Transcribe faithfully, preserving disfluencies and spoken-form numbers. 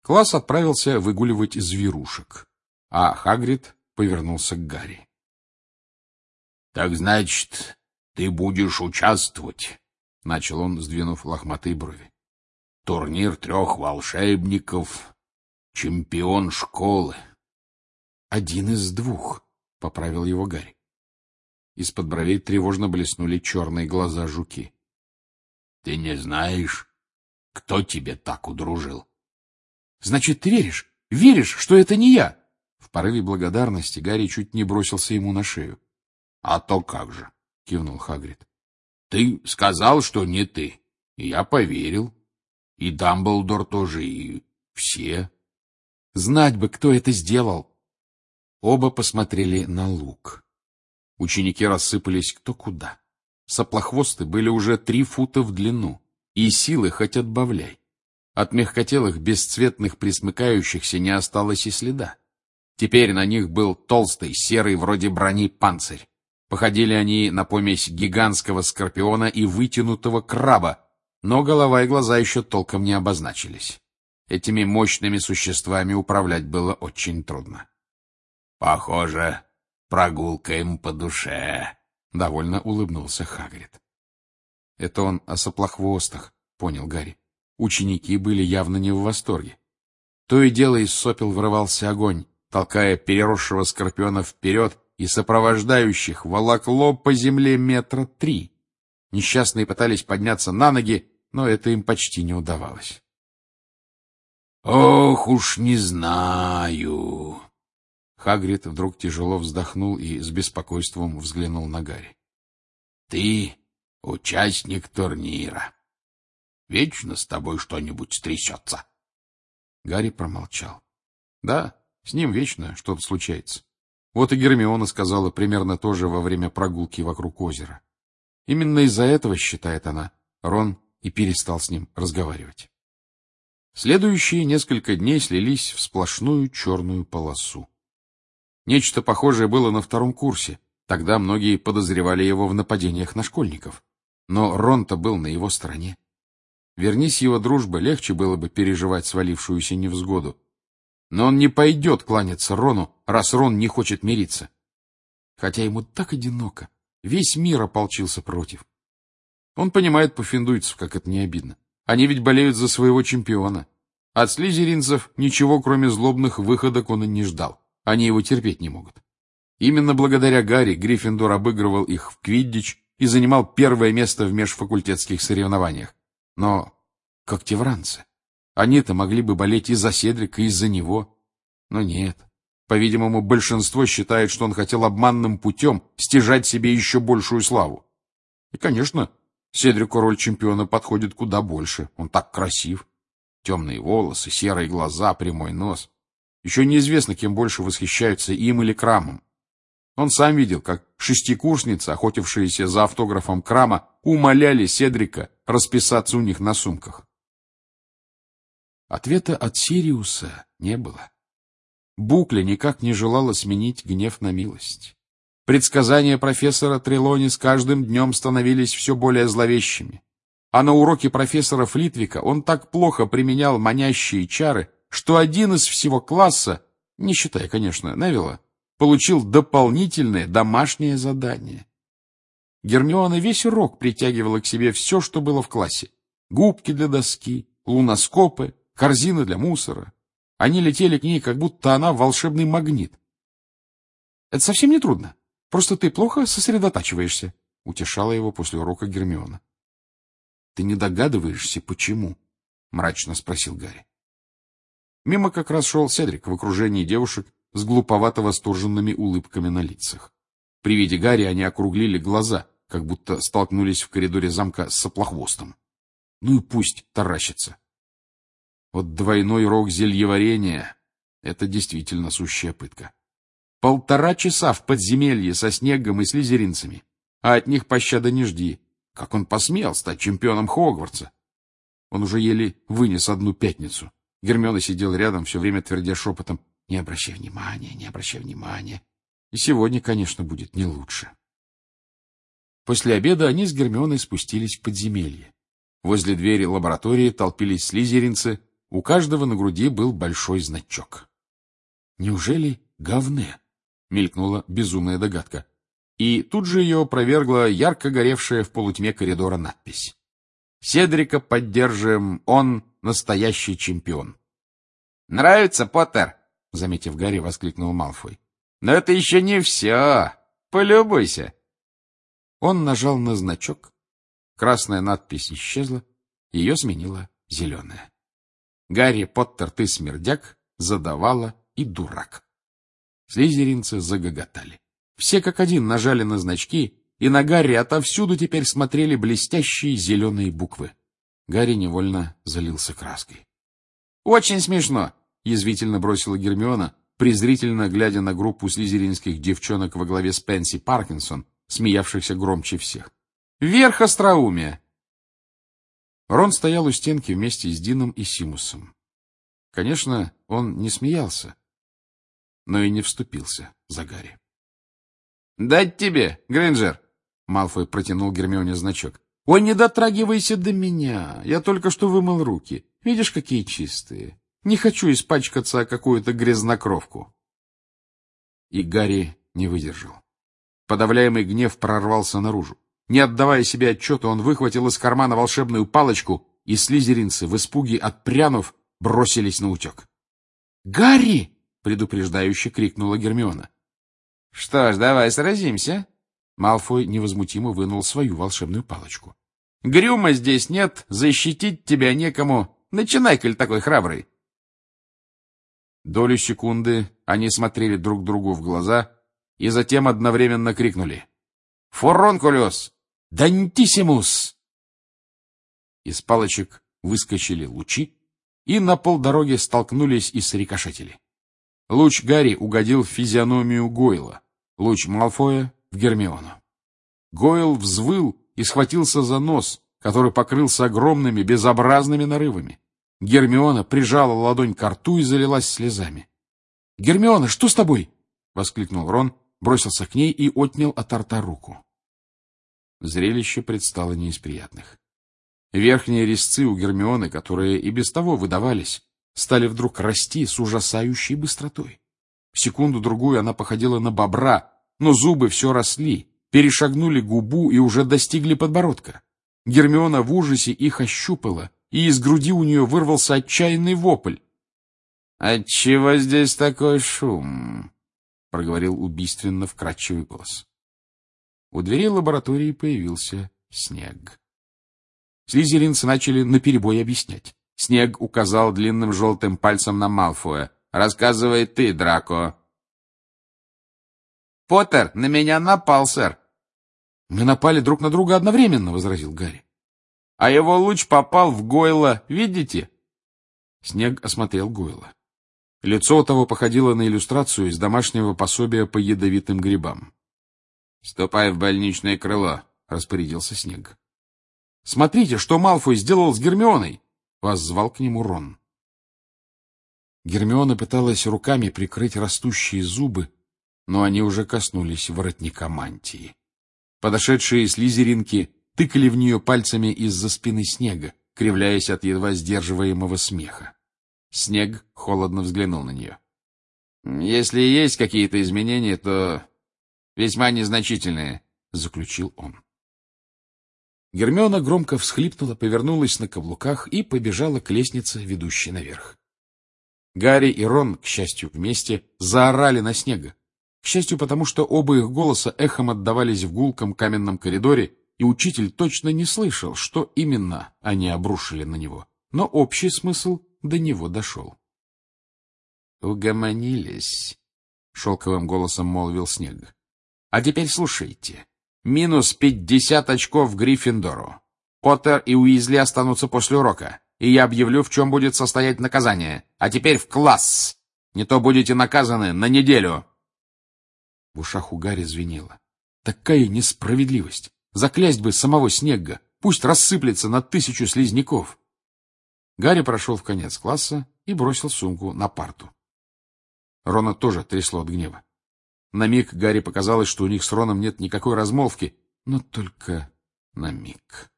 Класс отправился выгуливать зверушек, а Хагрид повернулся к Гарри. — Так значит, ты будешь участвовать, — начал он, сдвинув лохматые брови. — Турнир трех волшебников, чемпион школы. — Один из двух, — поправил его Гарри. Из-под бровей тревожно блеснули черные глаза жуки. — Ты не знаешь, кто тебе так удружил? — Значит, ты веришь? Веришь, что это не я? В порыве благодарности Гарри чуть не бросился ему на шею. — А то как же, — кивнул Хагрид. — Ты сказал, что не ты, и я поверил. И Дамблдор тоже, и все. Знать бы, кто это сделал. Оба посмотрели на луг. Ученики рассыпались кто куда. Соплохвосты были уже три фута в длину, и силы хоть отбавляй. От мягкотелых, бесцветных присмыкающихся не осталось и следа. Теперь на них был толстый, серый, вроде брони, панцирь. Походили они на помесь гигантского скорпиона и вытянутого краба, но голова и глаза еще толком не обозначились. Этими мощными существами управлять было очень трудно. — Похоже, прогулка им по душе, — довольно улыбнулся Хагрид. — Это он о соплохвостах, — понял Гарри. Ученики были явно не в восторге. То и дело из сопел вырывался огонь, толкая переросшего скорпиона вперед, и сопровождающих волокло по земле метра три. Несчастные пытались подняться на ноги, но это им почти не удавалось. — Ох уж не знаю! Хагрид вдруг тяжело вздохнул и с беспокойством взглянул на Гарри. — Ты участник турнира. Вечно с тобой что-нибудь стрясется. Гарри промолчал. Да, с ним вечно что-то случается. Вот и Гермиона сказала примерно то же во время прогулки вокруг озера. Именно из-за этого, считает она, Рон и перестал с ним разговаривать. Следующие несколько дней слились в сплошную черную полосу. Нечто похожее было на втором курсе. Тогда многие подозревали его в нападениях на школьников. Но Рон-то был на его стороне. Вернись его дружба, легче было бы переживать свалившуюся невзгоду. Но он не пойдет кланяться Рону, раз Рон не хочет мириться. Хотя ему так одиноко. Весь мир ополчился против. Он понимает пуффендуйцев, как это не обидно. Они ведь болеют за своего чемпиона. От слизеринцев ничего, кроме злобных выходок, он и не ждал. Они его терпеть не могут. Именно благодаря Гарри Гриффиндор обыгрывал их в квиддич и занимал первое место в межфакультетских соревнованиях. Но как тевранцы. Они-то могли бы болеть и за Седрика, и за него. Но нет. По-видимому, большинство считает, что он хотел обманным путем стяжать себе еще большую славу. И, конечно, Седрику роль чемпиона подходит куда больше. Он так красив. Темные волосы, серые глаза, прямой нос. Еще неизвестно, кем больше восхищаются, им или Крамом. Он сам видел, как шестикурсницы, охотившиеся за автографом Крама, умоляли Седрика расписаться у них на сумках. Ответа от Сириуса не было. Букля никак не желала сменить гнев на милость. Предсказания профессора Трелони с каждым днем становились все более зловещими. А на уроке профессора Флитвика он так плохо применял манящие чары, что один из всего класса, не считая, конечно, Невилла, получил дополнительное домашнее задание. Гермиона весь урок притягивала к себе все, что было в классе. Губки для доски, луноскопы, корзины для мусора. Они летели к ней, как будто она волшебный магнит. — Это совсем не трудно. Просто ты плохо сосредотачиваешься, — утешала его после урока Гермиона. — Ты не догадываешься, почему? — мрачно спросил Гарри. Мимо как раз шел Седрик в окружении девушек с глуповато-восторженными улыбками на лицах. При виде Гарри они округлили глаза, как будто столкнулись в коридоре замка с соплохвостом. Ну и пусть таращится. Вот двойной рог зельеварения — это действительно сущая пытка. Полтора часа в подземелье со снегом и слизеринцами, а от них пощады не жди. Как он посмел стать чемпионом Хогвартса? Он уже еле вынес одну пятницу. Гермиона сидела рядом, все время твердя шепотом: «Не обращай внимания, не обращай внимания». И сегодня, конечно, будет не лучше. После обеда они с Гермионой спустились в подземелье. Возле двери лаборатории толпились слизеринцы, У каждого на груди был большой значок. «Неужели говне?» — мелькнула безумная догадка. И тут же ее опровергла ярко горевшая в полутьме коридора надпись. «Седрика поддерживаем, он настоящий чемпион». «Нравится, Поттер?» — заметив Гарри, воскликнул Малфой. «Но это еще не все. Полюбуйся». Он нажал на значок. Красная надпись исчезла, ее сменила зеленая. «Гарри Поттер, ты смердяк, задавала и дурак». Слизеринцы загоготали. Все как один нажали на значки, и на Гарри отовсюду теперь смотрели блестящие зеленые буквы. Гарри невольно залился краской. «Очень смешно!» — язвительно бросила Гермиона, презрительно глядя на группу слизеринских девчонок во главе с Пенси Паркинсон, смеявшихся громче всех. «Верх остроумия!» Рон стоял у стенки вместе с Дином и Симусом. Конечно, он не смеялся, но и не вступился за Гарри. «Дать тебе, Грейнджер!» — Малфой протянул Гермионе значок. «Ой, не дотрагивайся до меня! Я только что вымыл руки. Видишь, какие чистые. Не хочу испачкаться о какую-то грязнокровку». И Гарри не выдержал. Подавляемый гнев прорвался наружу. Не отдавая себе отчета, он выхватил из кармана волшебную палочку, и слизеринцы, в испуге отпрянув, бросились на утек. «Гарри!» — предупреждающе крикнула Гермиона. «Что ж, давай сразимся». Малфой невозмутимо вынул свою волшебную палочку. «Грюма здесь нет, защитить тебя некому. Начинай, коль такой храбрый». Долю секунды они смотрели друг другу в глаза и затем одновременно крикнули: «Фурункулюс! Дантиссимус!» Из палочек выскочили лучи и на полдороги столкнулись и срикошетили. Луч Гарри угодил в физиономию Гойла, луч Малфоя — в Гермиону. Гойл взвыл и схватился за нос, который покрылся огромными безобразными нарывами. Гермиона прижала ладонь к рту и залилась слезами. — Гермиона, что с тобой? — воскликнул Рон, бросился к ней и отнял от рта руку. Зрелище предстало не из приятных. Верхние резцы у Гермионы, которые и без того выдавались, стали вдруг расти с ужасающей быстротой. В секунду-другую она походила на бобра, но зубы все росли, перешагнули губу и уже достигли подбородка. Гермиона в ужасе их ощупала, и из груди у нее вырвался отчаянный вопль. — Отчего здесь такой шум? — проговорил убийственно вкрадчивый голос. У дверей лаборатории появился Снег. Слизеринцы начали наперебой объяснять. Снег указал длинным желтым пальцем на Малфоя. — Рассказывай ты, Драко. — Поттер на меня напал, сэр. — Мы напали друг на друга одновременно, — возразил Гарри. — А его луч попал в Гойла, видите? Снег осмотрел Гойла. Лицо у того походило на иллюстрацию из домашнего пособия по ядовитым грибам. — Ступай в больничное крыло, — распорядился Снег. — Смотрите, что Малфой сделал с Гермионой! — воззвал к нему Рон. Гермиона пыталась руками прикрыть растущие зубы, но они уже коснулись воротника мантии. Подошедшие слизеринки тыкали в нее пальцами из-за спины Снега, кривляясь от едва сдерживаемого смеха. Снег холодно взглянул на нее. — Если есть какие-то изменения, то весьма незначительные, — заключил он. Гермиона громко всхлипнула, повернулась на каблуках и побежала к лестнице, ведущей наверх. Гарри и Рон, к счастью, вместе заорали на Снега. К счастью, потому что оба их голоса эхом отдавались в гулком каменном коридоре, и учитель точно не слышал, что именно они обрушили на него. Но общий смысл до него дошел. — Угомонились, — шелковым голосом молвил Снег. — А теперь слушайте. Минус пятьдесят очков Гриффиндору. Поттер и Уизли останутся после урока, и я объявлю, в чем будет состоять наказание. А теперь в класс! Не то будете наказаны на неделю! В ушах у Гарри звенело. Такая несправедливость! Заклясть бы самого Снегга! Пусть рассыплется на тысячу слизняков! Гарри прошел в конец класса и бросил сумку на парту. Рона тоже трясло от гнева. На миг Гарри показалось, что у них с Роном нет никакой размолвки, но только на миг.